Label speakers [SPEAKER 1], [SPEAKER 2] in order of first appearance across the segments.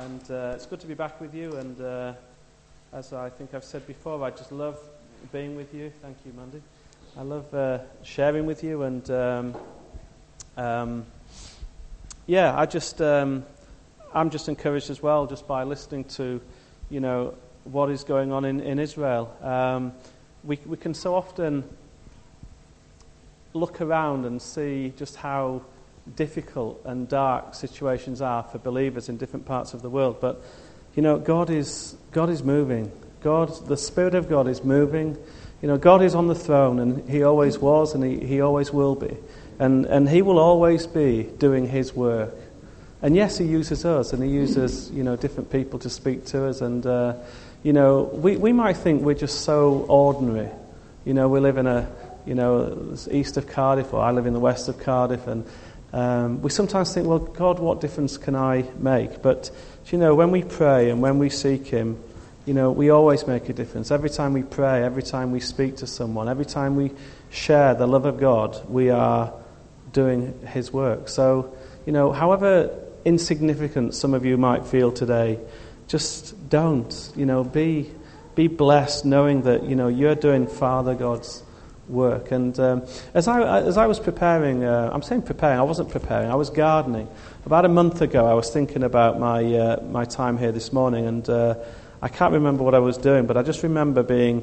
[SPEAKER 1] And it's good to be back with you. And as I think I've said before, I just love being with you. Thank you, Mandy. I love sharing with you. And I'm just encouraged as well just by listening to, what is going on in Israel. We can so often look around and see just how difficult and dark situations are for believers in different parts of the world. But, God is moving. The Spirit of God is moving. God is on the throne, and He always was, and He always will be. And He will always be doing His work. And yes, He uses us, and He uses, different people to speak to us. And, we might think we're just so ordinary. We live in east of Cardiff, or I live in the west of Cardiff, and we sometimes think, well, God, what difference can I make? But, when we pray and when we seek Him, we always make a difference. Every time we pray, every time we speak to someone, every time we share the love of God, we are doing His work. So, however insignificant some of you might feel today, just don't. Be blessed knowing that, you're doing Father God's work. And as I was preparing, I'm saying preparing, I wasn't preparing, I was gardening. About a month ago, I was thinking about my time here this morning, and I can't remember what I was doing, but I just remember being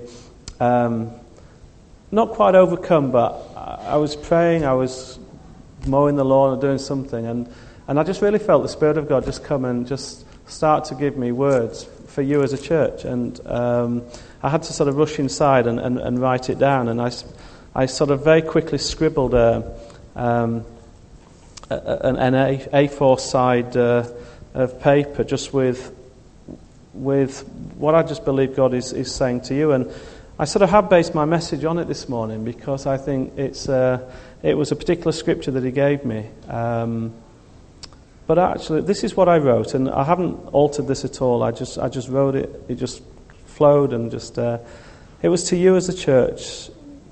[SPEAKER 1] not quite overcome, but I was praying, I was mowing the lawn or doing something, and I just really felt the Spirit of God just come and just start to give me words for you as a church. And I had to sort of rush inside and write it down, and I sort of very quickly scribbled an A4 side of paper just with what I just believe God is saying to you. And I sort of have based my message on it this morning because I think it was a particular scripture that He gave me. But actually, this is what I wrote, and I haven't altered this at all. I just wrote it. It just flowed, and just it was to you as a church.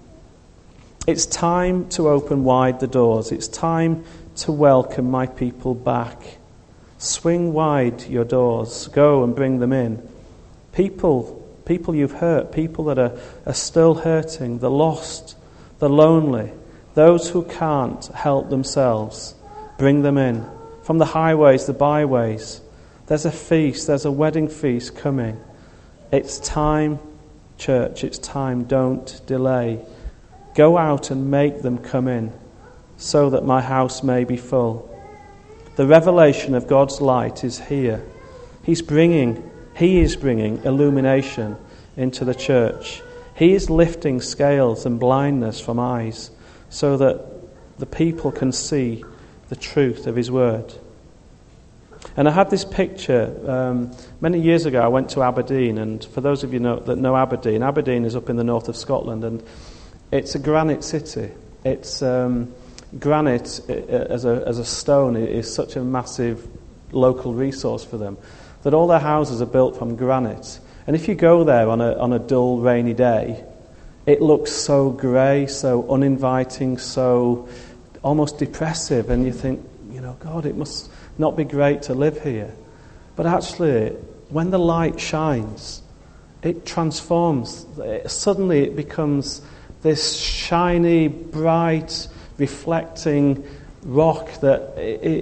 [SPEAKER 1] It's time to open wide the doors. It's time to welcome my people back. Swing wide your doors. Go and bring them in. People you've hurt, people that are still hurting, the lost, the lonely, those who can't help themselves. Bring them in. From the highways, the byways, there's a feast, there's a wedding feast coming. It's time, church, it's time. Don't delay. Go out and make them come in so that my house may be full. The revelation of God's light is here. He is bringing illumination into the church. He is lifting scales and blindness from eyes so that the people can see the truth of His word. And I had this picture many years ago. I went to Aberdeen, and for those of you that know Aberdeen is up in the north of Scotland, and it's a granite city. It's granite as a stone is such a massive local resource for them that all their houses are built from granite. And if you go there on a dull, rainy day, it looks so grey, so uninviting, so almost depressive, and you think, God, it must not be great to live here. But actually, when the light shines, it transforms. Suddenly it becomes this shiny, bright, reflecting rock that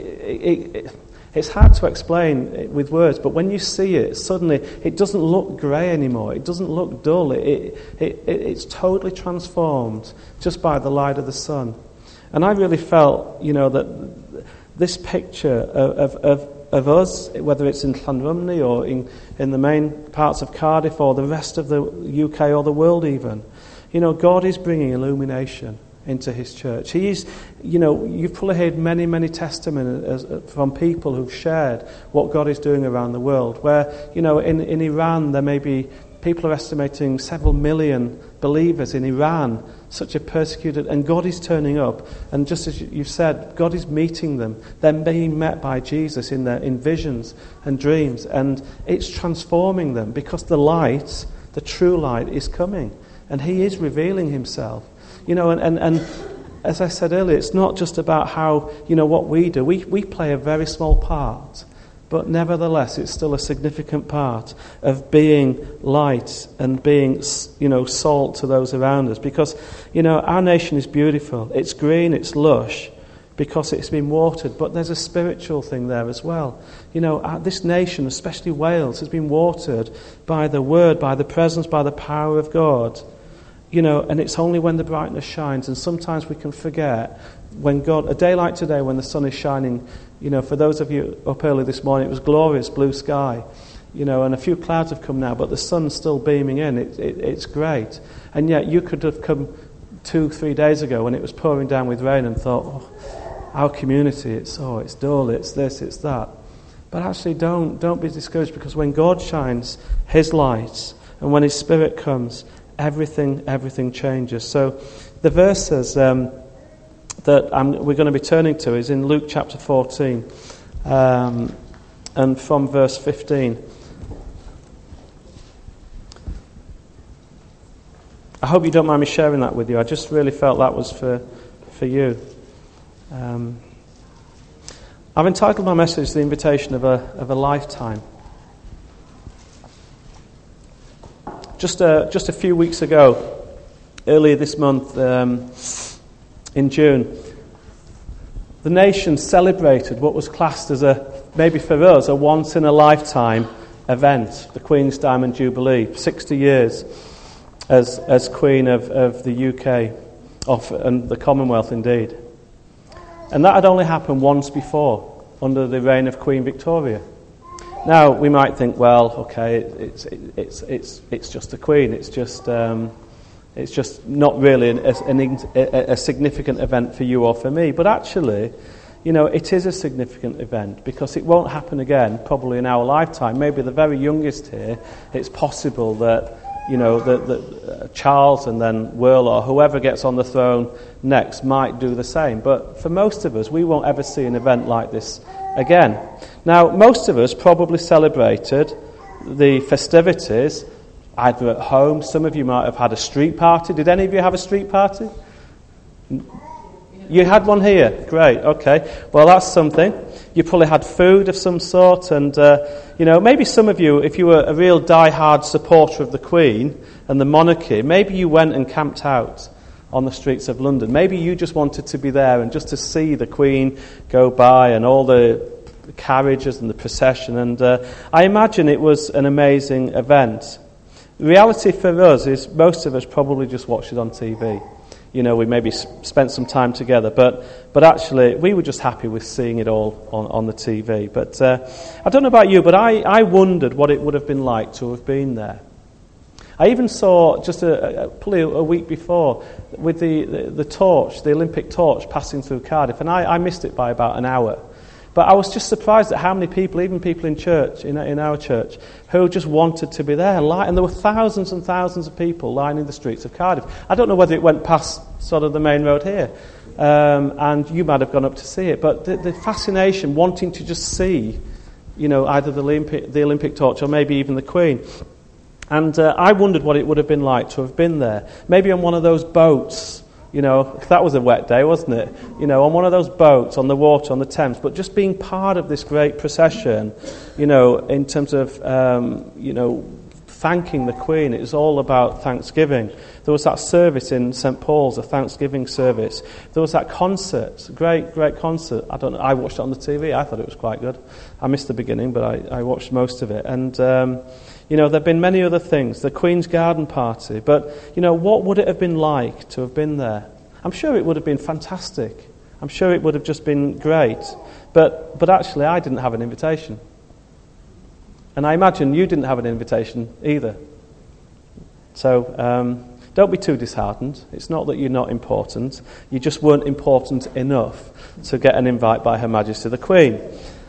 [SPEAKER 1] it's hard to explain with words, but when you see it, suddenly it doesn't look grey anymore. It doesn't look dull. It's totally transformed just by the light of the sun. And I really felt, that this picture of us, whether it's in Llanrumney or in the main parts of Cardiff or the rest of the UK or the world even, God is bringing illumination into His church. He is, you've probably heard many, many testimonies from people who've shared what God is doing around the world, where, in Iran there may be, people are estimating several million believers in Iran, such a persecuted, and God is turning up, and just as you've said, God is meeting them. They're being met by Jesus in visions and dreams, and it's transforming them because the light, the true light, is coming, and He is revealing Himself. And as I said earlier, it's not just about how, what we do. We play a very small part, but nevertheless it's still a significant part of being light and being, salt to those around us. Because, our nation is beautiful. It's green, it's lush, because it's been watered, but there's a spiritual thing there as well. This nation, especially Wales, has been watered by the Word, by the presence, by the power of God. And it's only when the brightness shines, and sometimes we can forget when God, a day like today when the sun is shining, for those of you up early this morning, it was glorious blue sky, and a few clouds have come now, but the sun's still beaming in. It's great. And yet you could have come 2-3 days ago when it was pouring down with rain and thought, our community, it's dull, it's this, it's that. But actually don't be discouraged, because when God shines his light and when his Spirit comes, everything changes. So the verses that we're going to be turning to is in Luke chapter 14 and from verse 15. I hope you don't mind me sharing that with you. I just really felt that was for you. I've entitled my message "The Invitation of a Lifetime." Just a few weeks ago, earlier this month, in June, the nation celebrated what was classed as maybe for us, a once-in-a-lifetime event, the Queen's Diamond Jubilee, 60 years as Queen of the UK, and the Commonwealth indeed. And that had only happened once before, under the reign of Queen Victoria. Now we might think, well, okay, it's just the Queen. It's just not really a significant event for you or for me. But actually, it is a significant event, because it won't happen again, probably in our lifetime. Maybe the very youngest here, it's possible that that Charles and then Will or whoever gets on the throne next might do the same. But for most of us, we won't ever see an event like this again. Now, most of us probably celebrated the festivities either at home. Some of you might have had a street party. Did any of you have a street party? You had one here? Great, okay. Well, that's something. You probably had food of some sort, and, maybe some of you, if you were a real die-hard supporter of the Queen and the monarchy, maybe you went and camped out on the streets of London. Maybe you just wanted to be there and just to see the Queen go by and all the carriages and the procession, and I imagine it was an amazing event. The reality for us is most of us probably just watched it on TV. We maybe spent some time together, but actually we were just happy with seeing it all on the TV. But I don't know about you, but I wondered what it would have been like to have been there. I even saw just probably a week before with the torch, the Olympic torch, passing through Cardiff, and I missed it by about an hour. But I was just surprised at how many people, even people in church, in our church, who just wanted to be there. And there were thousands and thousands of people lining the streets of Cardiff. I don't know whether it went past sort of the main road here, and you might have gone up to see it. But the fascination, wanting to just see, either the Olympic torch or maybe even the Queen. And I wondered what it would have been like to have been there. Maybe on one of those boats. That was a wet day, wasn't it? On one of those boats on the water, on the Thames, but just being part of this great procession, in terms of, thanking the Queen. It was all about Thanksgiving. There was that service in St. Paul's, a Thanksgiving service. There was that concert, great concert. I watched it on the TV. I thought it was quite good. I missed the beginning, but I watched most of it. And, there have been many other things. The Queen's Garden Party. But, what would it have been like to have been there? I'm sure it would have been fantastic. I'm sure it would have just been great. But actually, I didn't have an invitation. And I imagine you didn't have an invitation either. So don't be too disheartened. It's not that you're not important. You just weren't important enough to get an invite by Her Majesty the Queen.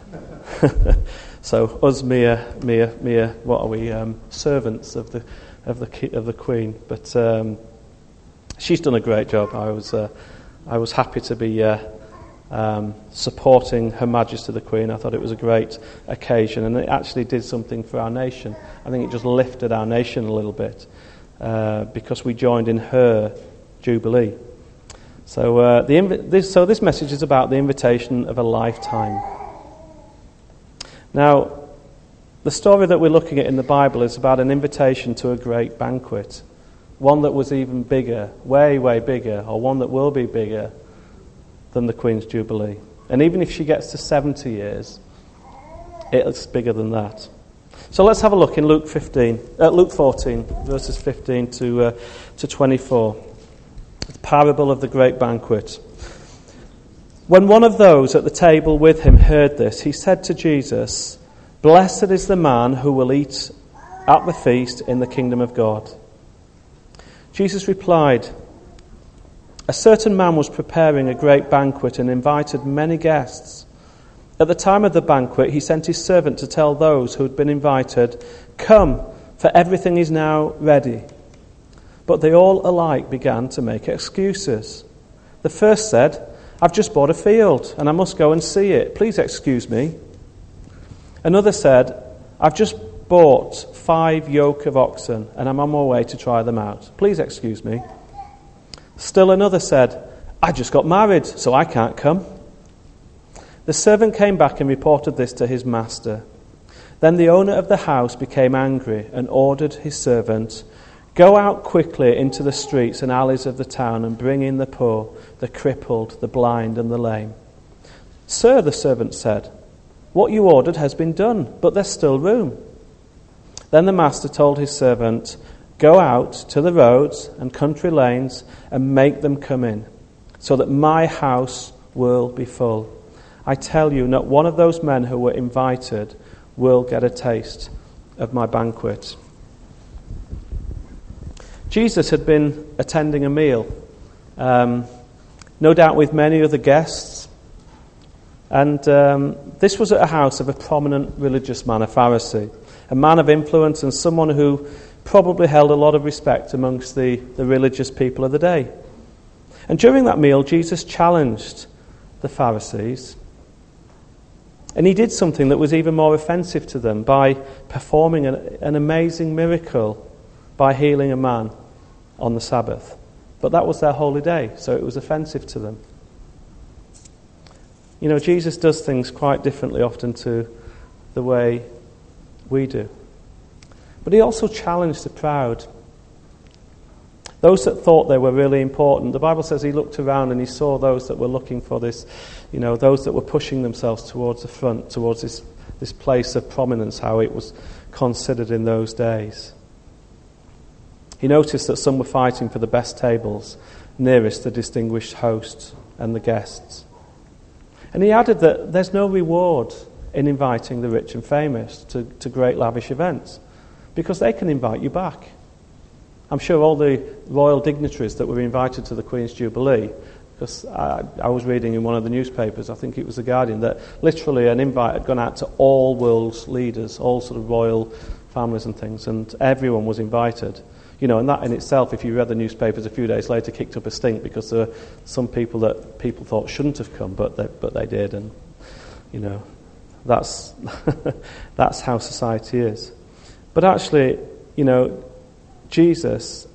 [SPEAKER 1] So us mere, what are we? Servants of the Queen. But she's done a great job. I was happy to be supporting Her Majesty the Queen. I thought it was a great occasion, and it actually did something for our nation. I think it just lifted our nation a little bit because we joined in her jubilee. So this message is about the invitation of a lifetime. Now, the story that we're looking at in the Bible is about an invitation to a great banquet, one that was even bigger, way, way bigger, or one that will be bigger than the Queen's Jubilee. And even if she gets to 70 years, it's bigger than that. So let's have a look in Luke 14, verses 15 to 24. The parable of the great banquet. When one of those at the table with him heard this, he said to Jesus, "Blessed is the man who will eat at the feast in the kingdom of God." Jesus replied, "A certain man was preparing a great banquet and invited many guests. At the time of the banquet, he sent his servant to tell those who had been invited, 'Come, for everything is now ready.' But they all alike began to make excuses. The first said, 'I've just bought a field and I must go and see it. Please excuse me.' Another said, 'I've just bought 5 yoke of oxen and I'm on my way to try them out. Please excuse me.' Still another said, 'I just got married, so I can't come.' The servant came back and reported this to his master. Then the owner of the house became angry and ordered his servant, 'Go out quickly into the streets and alleys of the town and bring in the poor, the crippled, the blind and the lame.' 'Sir,' the servant said, 'what you ordered has been done, but there's still room.' Then the master told his servant, 'Go out to the roads and country lanes and make them come in, so that my house will be full. I tell you, not one of those men who were invited will get a taste of my banquet.'" Jesus had been attending a meal, no doubt with many other guests, and this was at a house of a prominent religious man, a Pharisee, a man of influence and someone who probably held a lot of respect amongst the religious people of the day. And during that meal, Jesus challenged the Pharisees, and he did something that was even more offensive to them by performing an amazing miracle by healing a man on the Sabbath. But that was their holy day, so it was offensive to them. You know, Jesus does things quite differently often to the way we do. But he also challenged the proud. Those that thought they were really important. The Bible says he looked around and he saw those that were looking for this, you know, those that were pushing themselves towards the front, towards this place of prominence, how it was considered in those days. He noticed that some were fighting for the best tables nearest the distinguished host and the guests. And he added that there's no reward in inviting the rich and famous to great lavish events, because they can invite you back. I'm sure all the royal dignitaries that were invited to the Queen's Jubilee, because I was reading in one of the newspapers, I think it was The Guardian, that literally an invite had gone out to all world's leaders, all sort of royal families and things, and everyone was invited. You know, and that in itself, if you read the newspapers a few days later, kicked up a stink, because there were some people that people thought shouldn't have come, but they did, and you know, that's that's how society is. But actually, you know, Jesus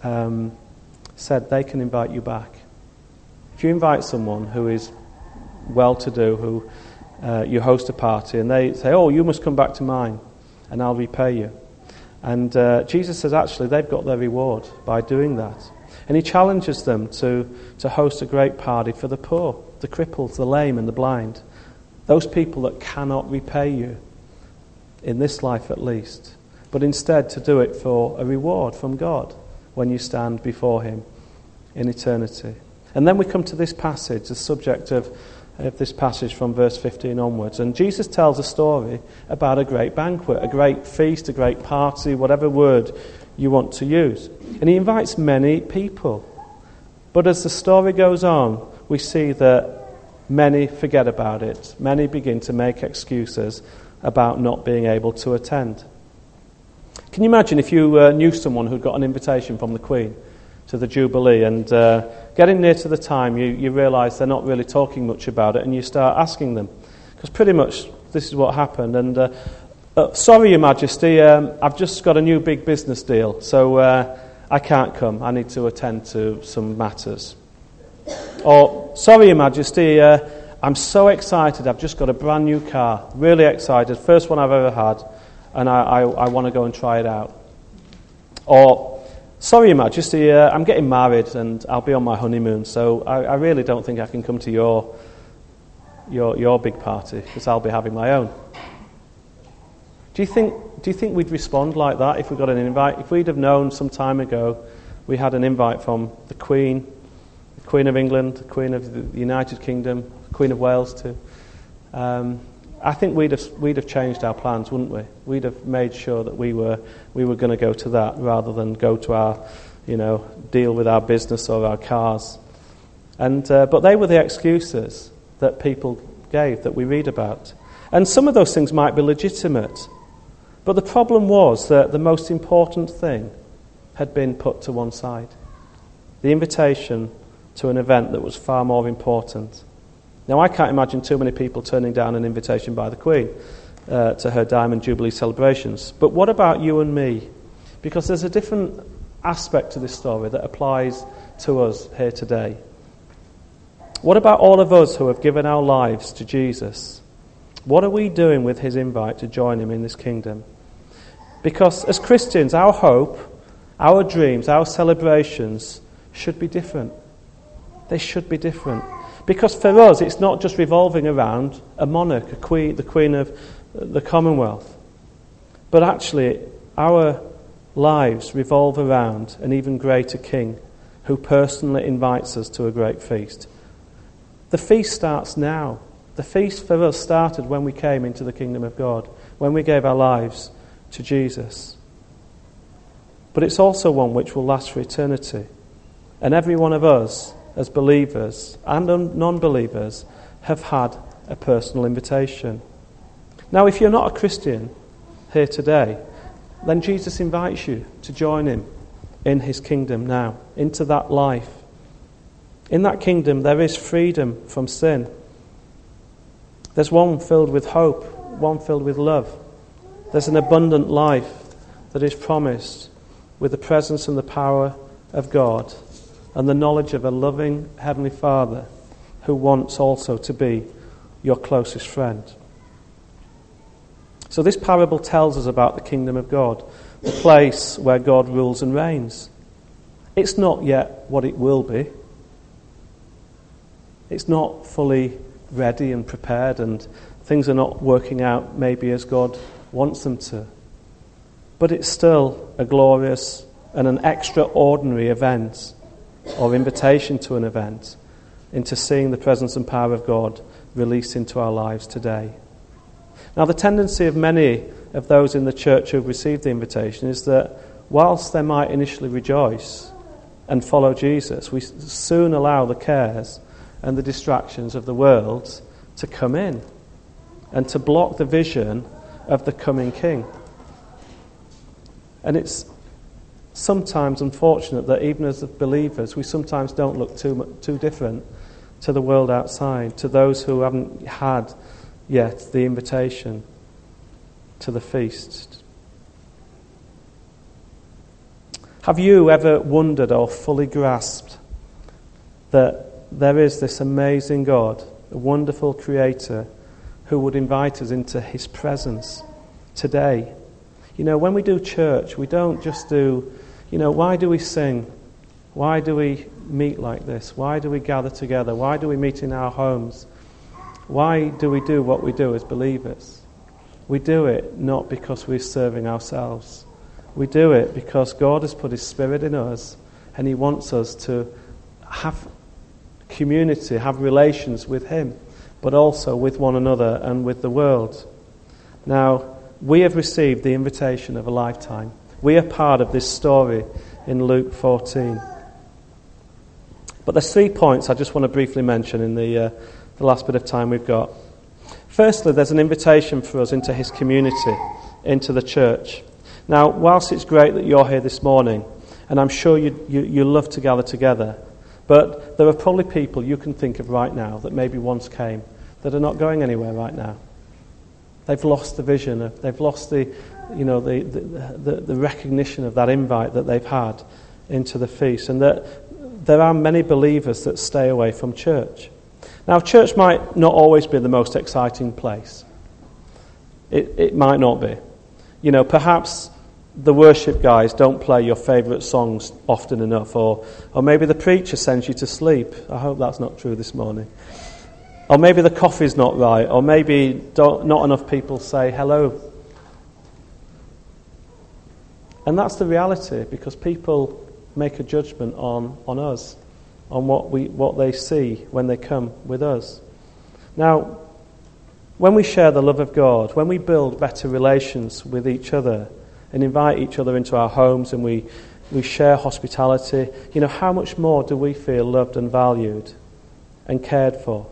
[SPEAKER 1] said they can invite you back. If you invite someone who is well-to-do, who you host a party, and they say, "Oh, you must come back to mine, and I'll repay you." And Jesus says actually they've got their reward by doing that. And he challenges them to host a great party for the poor, the crippled, the lame and the blind. Those people that cannot repay you, in this life at least, but instead to do it for a reward from God when you stand before him in eternity. And then we come to this passage, the subject of this passage from verse 15 onwards. And Jesus tells a story about a great banquet, a great feast, a great party, whatever word you want to use. And he invites many people. But as the story goes on, we see that many forget about it. Many begin to make excuses about not being able to attend. Can you imagine if you knew someone who'd got an invitation from the Queen to the Jubilee, and getting near to the time you realise they're not really talking much about it, and you start asking them, because pretty much this is what happened. And sorry, Your Majesty, I've just got a new big business deal, so I can't come. I need to attend to some matters. Or, sorry, Your Majesty, I'm so excited, I've just got a brand new car, really excited, first one I've ever had, and I want to go and try it out. Or, sorry, Your Majesty, I'm getting married and I'll be on my honeymoon, so I really don't think I can come to your big party because I'll be having my own. Do you think we'd respond like that if we got an invite? If we'd have known some time ago we had an invite from the Queen of England, the Queen of the United Kingdom, the Queen of Wales too, I think we'd have changed our plans, wouldn't we? We'd have made sure that we were going to go to that rather than go to our, deal with our business or our cars. And but they were the excuses that people gave that we read about. And some of those things might be legitimate. But the problem was that the most important thing had been put to one side. The invitation to an event that was far more important. Now, I can't imagine too many people turning down an invitation by the Queen to her Diamond Jubilee celebrations. But what about you and me? Because there's a different aspect to this story that applies to us here today. What about all of us who have given our lives to Jesus? What are we doing with his invite to join him in this kingdom? Because as Christians, our hope, our dreams, our celebrations should be different. They should be different. Because for us, it's not just revolving around a monarch, the Queen of the Commonwealth. But actually, our lives revolve around an even greater King who personally invites us to a great feast. The feast starts now. The feast for us started when we came into the kingdom of God, when we gave our lives to Jesus. But it's also one which will last for eternity. And every one of us, as believers and non-believers, have had a personal invitation. Now, if you're not a Christian here today, then Jesus invites you to join him in his kingdom now, into that life. In that kingdom, there is freedom from sin. There's one filled with hope, one filled with love. There's an abundant life that is promised with the presence and the power of God and the knowledge of a loving Heavenly Father who wants also to be your closest friend. So this parable tells us about the kingdom of God, the place where God rules and reigns. It's not yet what it will be. It's not fully ready and prepared, and things are not working out maybe as God wants them to. But it's still a glorious and an extraordinary event, or invitation to an event, into seeing the presence and power of God released into our lives today. Now, the tendency of many of those in the church who have received the invitation is that whilst they might initially rejoice and follow Jesus, we soon allow the cares and the distractions of the world to come in and to block the vision of the coming King. And it's sometimes unfortunate that even as believers, we sometimes don't look too different to the world outside, to those who haven't had yet the invitation to the feast. Have you ever wondered or fully grasped that there is this amazing God, a wonderful Creator, who would invite us into his presence today? You know, when we do church, we don't just do, why do we sing? Why do we meet like this? Why do we gather together? Why do we meet in our homes? Why do we do what we do as believers? We do it not because we're serving ourselves. We do it because God has put his Spirit in us and he wants us to have community, have relations with him, but also with one another and with the world. Now, we have received the invitation of a lifetime. We are part of this story in Luke 14. But there's 3 points I just want to briefly mention in the last bit of time we've got. Firstly, there's an invitation for us into his community, into the church. Now, whilst it's great that you're here this morning, and I'm sure you love to gather together, but there are probably people you can think of right now that maybe once came that are not going anywhere right now. They've lost the vision. They've lost the recognition of that invite that they've had into the feast, and that there are many believers that stay away from church. Now, church might not always be the most exciting place. It might not be. Perhaps the worship guys don't play your favourite songs often enough, or maybe the preacher sends you to sleep. I hope that's not true this morning. Or maybe the coffee's not right, or maybe not enough people say hello. And that's the reality, because people make a judgment on us, on what they see when they come with us. Now, when we share the love of God, when we build better relations with each other and invite each other into our homes and we share hospitality, how much more do we feel loved and valued and cared for?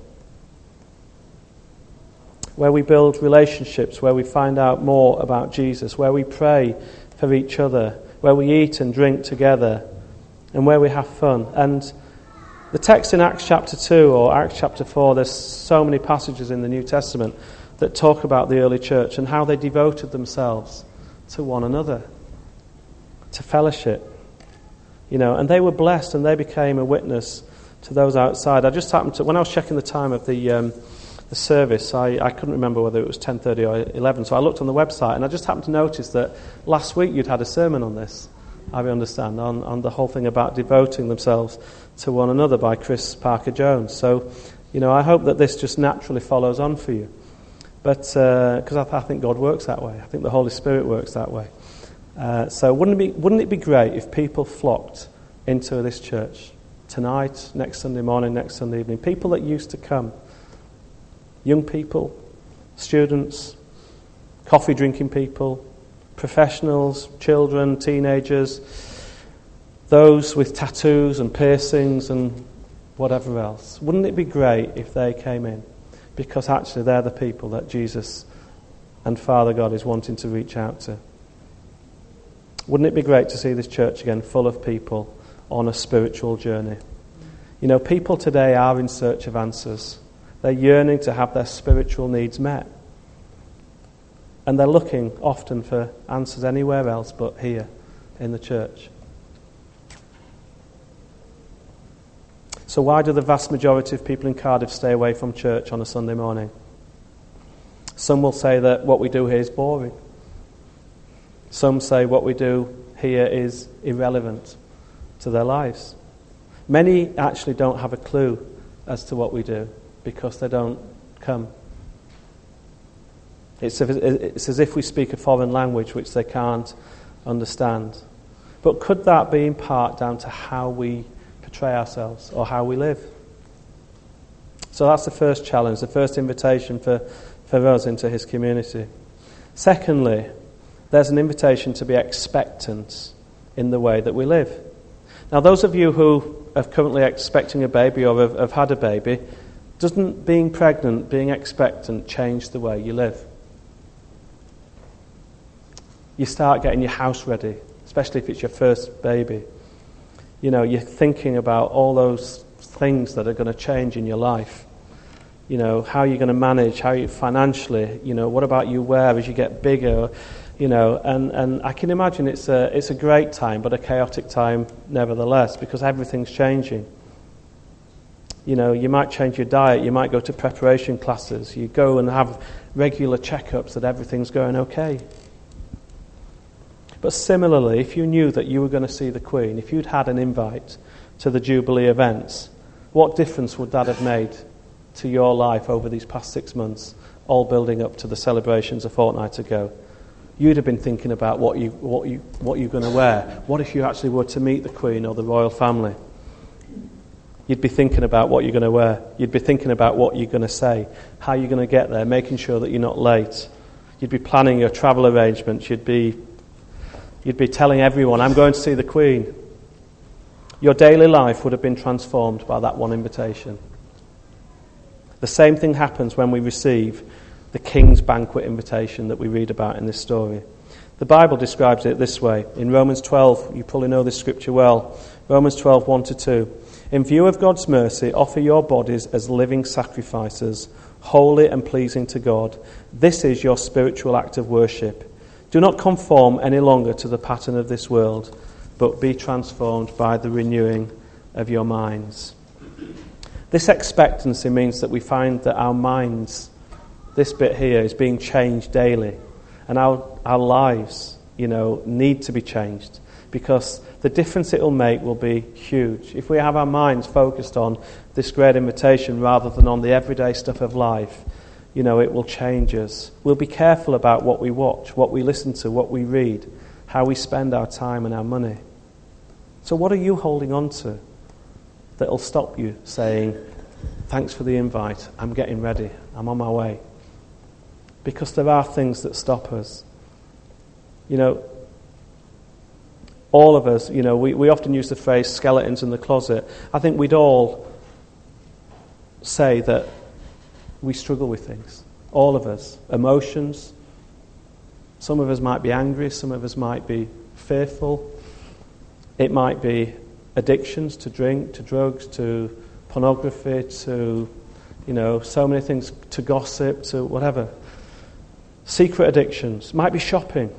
[SPEAKER 1] Where we build relationships, where we find out more about Jesus, where we pray for each other, where we eat and drink together, and where we have fun. And the text in Acts chapter 2 or Acts chapter 4, there's so many passages in the New Testament that talk about the early church and how they devoted themselves to one another, to fellowship. And they were blessed and they became a witness to those outside. I just happened to, when I was checking the time of the service, I couldn't remember whether it was 10:30 or 11, so I looked on the website and I just happened to notice that last week you'd had a sermon on this, I understand, on the whole thing about devoting themselves to one another by Chris Parker-Jones. So, I hope that this just naturally follows on for you. But, because I think God works that way. I think the Holy Spirit works that way. So wouldn't it be great if people flocked into this church tonight, next Sunday morning, next Sunday evening? People that used to come. Young people, students, coffee drinking people, professionals, children, teenagers, those with tattoos and piercings and whatever else. Wouldn't it be great if they came in? Because actually they're the people that Jesus and Father God is wanting to reach out to. Wouldn't it be great to see this church again full of people on a spiritual journey? People today are in search of answers. They're yearning to have their spiritual needs met. And they're looking often for answers anywhere else but here in the church. So why do the vast majority of people in Cardiff stay away from church on a Sunday morning? Some will say that what we do here is boring. Some say what we do here is irrelevant to their lives. Many actually don't have a clue as to what we do because they don't come. It's as if we speak a foreign language which they can't understand. But could that be in part down to how we portray ourselves or how we live? So that's the first challenge, the first invitation for us into his community. Secondly, there's an invitation to be expectant in the way that we live. Now, those of you who are currently expecting a baby or have had a baby, doesn't being pregnant, being expectant, change the way you live? You start getting your house ready, especially if it's your first baby. You're thinking about all those things that are going to change in your life. How you're going to manage, how you financially, what about you wear as you get bigger, and I can imagine it's a great time, but a chaotic time nevertheless, because everything's changing. You might change your diet, you might go to preparation classes, you go and have regular checkups that everything's going okay. But similarly, if you knew that you were going to see the Queen, if you'd had an invite to the Jubilee events, what difference would that have made to your life over these past 6 months, all building up to the celebrations a fortnight ago? You'd have been thinking about what you're going to wear. What if you actually were to meet the Queen or the royal family? You'd be thinking about what you're going to wear. You'd be thinking about what you're going to say, how you're going to get there, making sure that you're not late. You'd be planning your travel arrangements. You'd be telling everyone, I'm going to see the Queen. Your daily life would have been transformed by that one invitation. The same thing happens when we receive the King's banquet invitation that we read about in this story. The Bible describes it this way. In Romans 12, you probably know this scripture well. Romans 12, 1-2. In view of God's mercy, offer your bodies as living sacrifices, holy and pleasing to God. This is your spiritual act of worship. Do not conform any longer to the pattern of this world, but be transformed by the renewing of your minds. This expectancy means that we find that our minds, this bit here, is being changed daily. And our lives, need to be changed. Because the difference it will make will be huge. If we have our minds focused on this great invitation rather than on the everyday stuff of life, it will change us. We'll be careful about what we watch, what we listen to, what we read, how we spend our time and our money. So what are you holding on to that will stop you saying, thanks for the invite, I'm getting ready, I'm on my way? Because there are things that stop us. All of us, we often use the phrase skeletons in the closet. I think we'd all say that we struggle with things. All of us. Emotions. Some of us might be angry. Some of us might be fearful. It might be addictions to drink, to drugs, to pornography, to, so many things, to gossip, to whatever. Secret addictions. Might be shopping.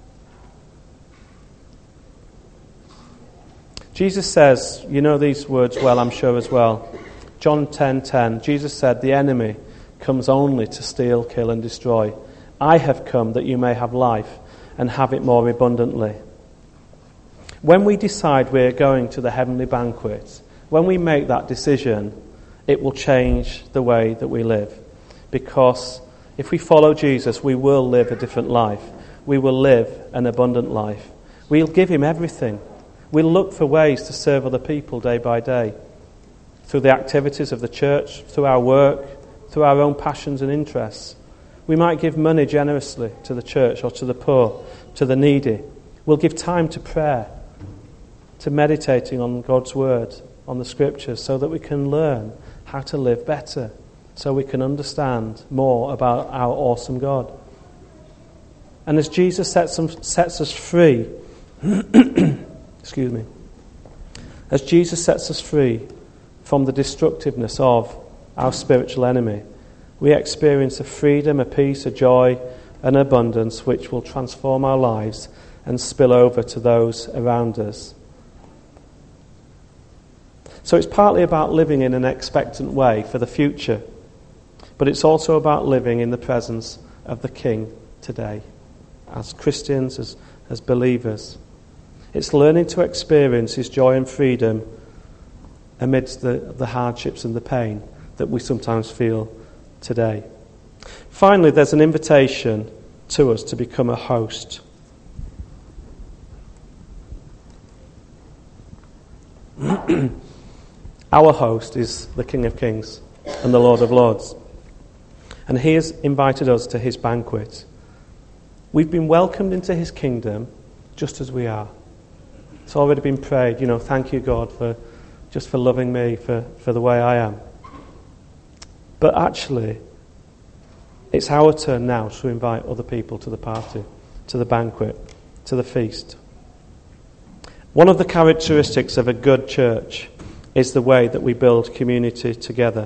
[SPEAKER 1] Jesus says, these words well, I'm sure as well. John 10:10, Jesus said, the enemy comes only to steal, kill and destroy. I have come that you may have life and have it more abundantly. When we decide we're going to the heavenly banquet, when we make that decision, it will change the way that we live. Because if we follow Jesus, we will live a different life. We will live an abundant life. We'll give him everything. We'll look for ways to serve other people day by day, through the activities of the church, through our work, through our own passions and interests. We might give money generously to the church or to the poor, to the needy. We'll give time to prayer, to meditating on God's word, on the scriptures, so that we can learn how to live better, so we can understand more about our awesome God. And as Jesus sets us free, excuse me, as Jesus sets us free from the destructiveness of our spiritual enemy, we experience a freedom, a peace, a joy, an abundance which will transform our lives and spill over to those around us. So it's partly about living in an expectant way for the future, but it's also about living in the presence of the King today, as Christians, as believers. It's learning to experience his joy and freedom amidst the hardships and the pain that we sometimes feel today. Finally, there's an invitation to us to become a host. Our host is the King of Kings and the Lord of Lords. And he has invited us to his banquet. We've been welcomed into his kingdom just as we are. It's already been prayed, thank you, God, for loving me, for the way I am. But actually, it's our turn now to invite other people to the party, to the banquet, to the feast. One of the characteristics of a good church is the way that we build community together.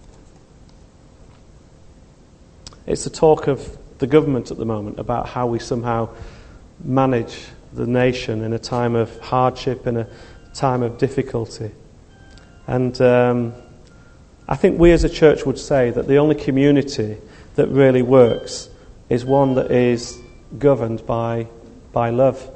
[SPEAKER 1] It's the talk of the government at the moment about how we somehow manage the nation in a time of hardship, in a time of difficulty. And I think we as a church would say that the only community that really works is one that is governed by love.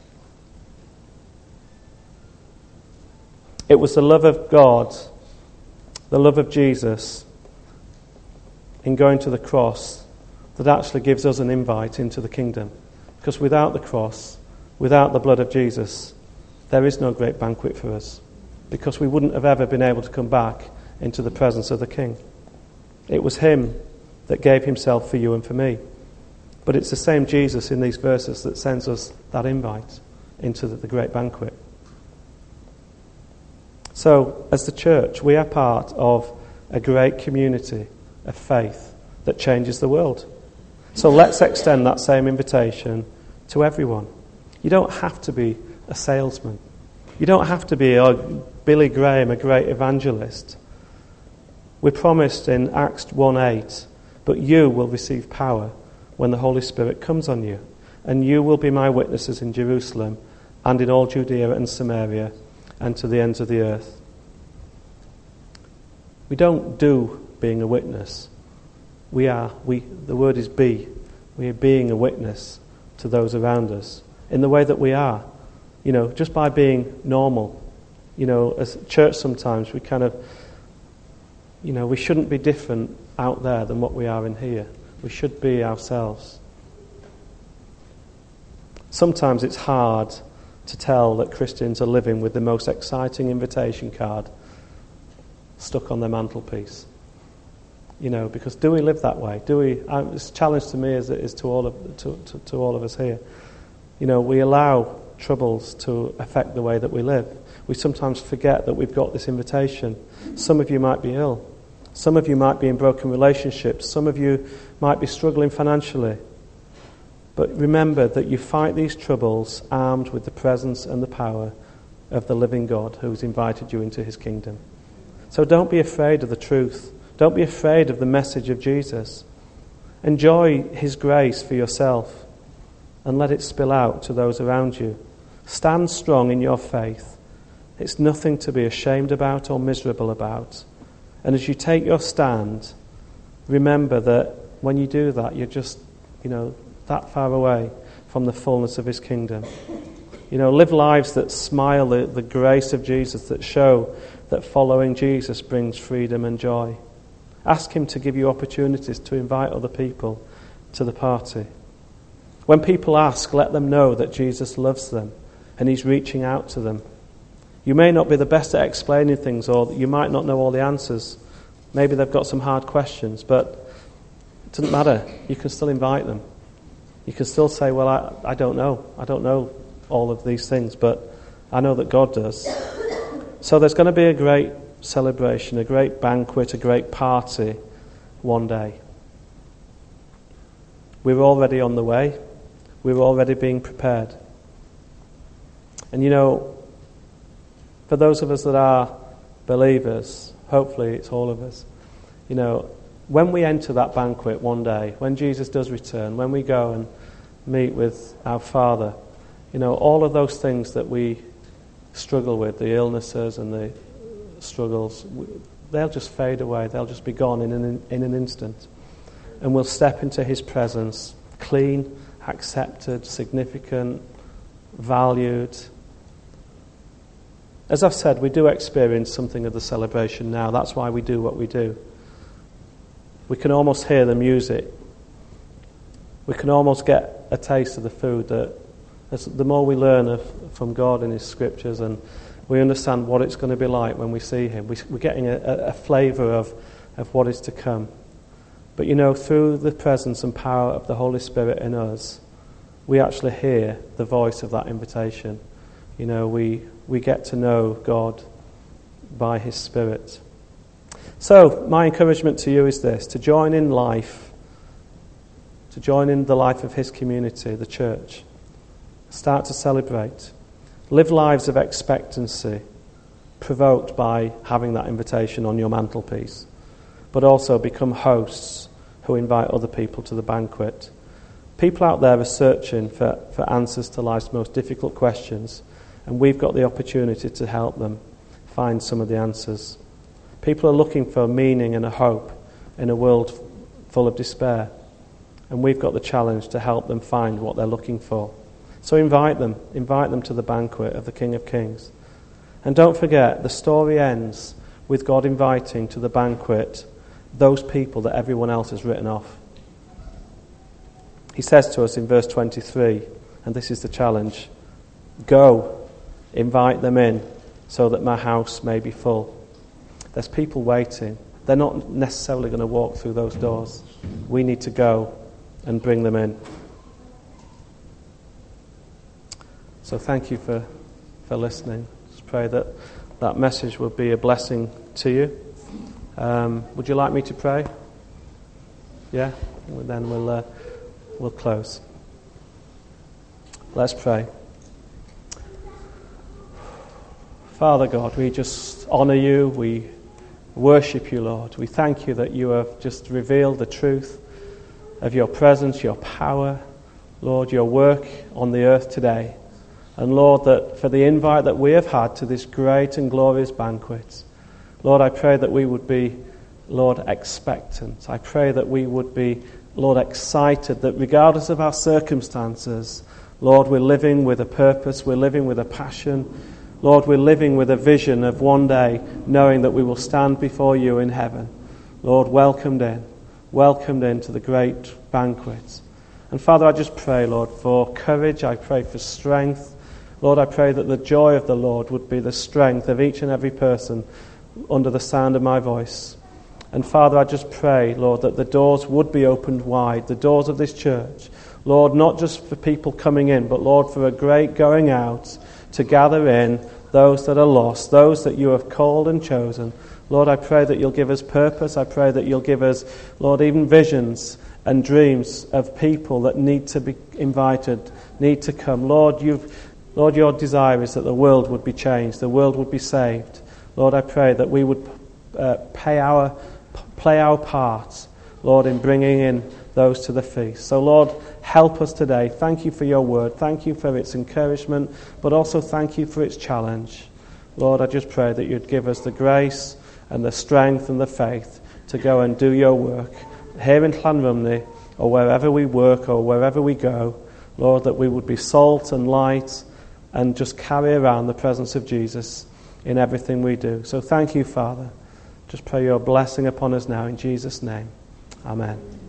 [SPEAKER 1] It was the love of God, the love of Jesus in going to the cross that actually gives us an invite into the kingdom. Because without the cross, without the blood of Jesus, there is no great banquet for us. Because we wouldn't have ever been able to come back into the presence of the King. It was him that gave himself for you and for me. But it's the same Jesus in these verses that sends us that invite into the great banquet. So, as the church, we are part of a great community of faith that changes the world. So let's extend that same invitation to everyone. You don't have to be a salesman. You don't have to be Billy Graham, a great evangelist. We're promised in Acts 1:8, but you will receive power when the Holy Spirit comes on you, and you will be my witnesses in Jerusalem and in all Judea and Samaria and to the ends of the earth. We don't do being a witness. The word is be. We are being a witness to those around us in the way that we are. Just by being normal. As a church sometimes we kind of, we shouldn't be different out there than what we are in here. We should be ourselves. Sometimes it's hard to tell that Christians are living with the most exciting invitation card stuck on their mantelpiece. Because do we live that way? Do we? It's a challenge to me as it is to all of us here. We allow troubles to affect the way that we live. We sometimes forget that we've got this invitation. Some of you might be ill. Some of you might be in broken relationships. Some of you might be struggling financially. But remember that you fight these troubles armed with the presence and the power of the living God who's invited you into his kingdom. So don't be afraid of the truth. Don't be afraid of the message of Jesus. Enjoy his grace for yourself and let it spill out to those around you. Stand strong in your faith. It's nothing to be ashamed about or miserable about. And as you take your stand, remember that when you do that, you're just, that far away from the fullness of his kingdom. Live lives that smile the grace of Jesus, that show that following Jesus brings freedom and joy. Ask him to give you opportunities to invite other people to the party. When people ask, let them know that Jesus loves them and he's reaching out to them. You may not be the best at explaining things, or you might not know all the answers. Maybe they've got some hard questions, but it doesn't matter. You can still invite them. You can still say, well, I don't know. I don't know all of these things, but I know that God does. So there's going to be a great celebration, a great banquet, a great party one day. We're already on the way. We're already being prepared. And for those of us that are believers, hopefully it's all of us, when we enter that banquet one day, when Jesus does return, when we go and meet with our Father, all of those things that we struggle with, the illnesses and the struggles, they'll just fade away. They'll just be gone in an instant. And we'll step into his presence, clean, accepted, significant, valued. As I've said, we do experience something of the celebration now. That's why we do what we do. We can almost hear the music. We can almost get a taste of the food. The more we learn from God and his scriptures, and we understand what it's going to be like when we see him, we're getting a flavour of what is to come. But through the presence and power of the Holy Spirit in us, we actually hear the voice of that invitation. We get to know God by his Spirit. So my encouragement to you is this: to join in life, to join in the life of his community, the church. Start to celebrate. Live lives of expectancy, provoked by having that invitation on your mantelpiece. But also become hosts who invite other people to the banquet. People out there are searching for answers to life's most difficult questions, and we've got the opportunity to help them find some of the answers. People are looking for meaning and a hope in a world full of despair, and we've got the challenge to help them find what they're looking for. So invite them to the banquet of the King of Kings. And don't forget, the story ends with God inviting to the banquet those people that everyone else has written off. He says to us in verse 23, and this is the challenge: go, invite them in, so that my house may be full. There's people waiting. They're not necessarily going to walk through those doors. We need to go and bring them in. So thank you for listening. Just pray that that message will be a blessing to you. Would you like me to pray? Yeah? Well, then we'll close. Let's pray. Father God, we just honour you. We worship you, Lord. We thank you that you have just revealed the truth of your presence, your power, Lord, your work on the earth today. And Lord, that for the invite that we have had to this great and glorious banquet, Lord, I pray that we would be, Lord, expectant. I pray that we would be, Lord, excited, that regardless of our circumstances, Lord, we're living with a purpose, we're living with a passion. Lord, we're living with a vision of one day knowing that we will stand before you in heaven. Lord, welcomed into the great banquet. And Father, I just pray, Lord, for courage. I pray for strength. Lord, I pray that the joy of the Lord would be the strength of each and every person under the sound of my voice. And Father, I just pray, Lord, that the doors would be opened wide, the doors of this church. Lord, not just for people coming in, but Lord, for a great going out to gather in those that are lost, those that you have called and chosen. Lord, I pray that you'll give us purpose. I pray that you'll give us, Lord, even visions and dreams of people that need to be invited, need to come. Lord, your desire is that the world would be changed, the world would be saved. Lord, I pray that we would play our part, Lord, in bringing in those to the feast. So, Lord, help us today. Thank you for your word. Thank you for its encouragement, but also thank you for its challenge. Lord, I just pray that you'd give us the grace and the strength and the faith to go and do your work here in Llanrumney, or wherever we work or wherever we go. Lord, that we would be salt and light and just carry around the presence of Jesus in everything we do. So thank you, Father. Just pray your blessing upon us now in Jesus' name. Amen.